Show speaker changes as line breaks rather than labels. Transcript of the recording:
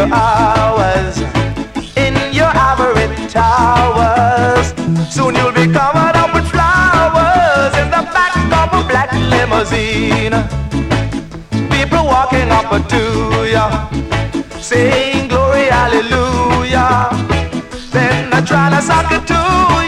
hours in your ivory towers. Soon you'll be covered up with flowers in the back of a black limousine. People walking up to you, saying glory, hallelujah. Then they're trying to suck it to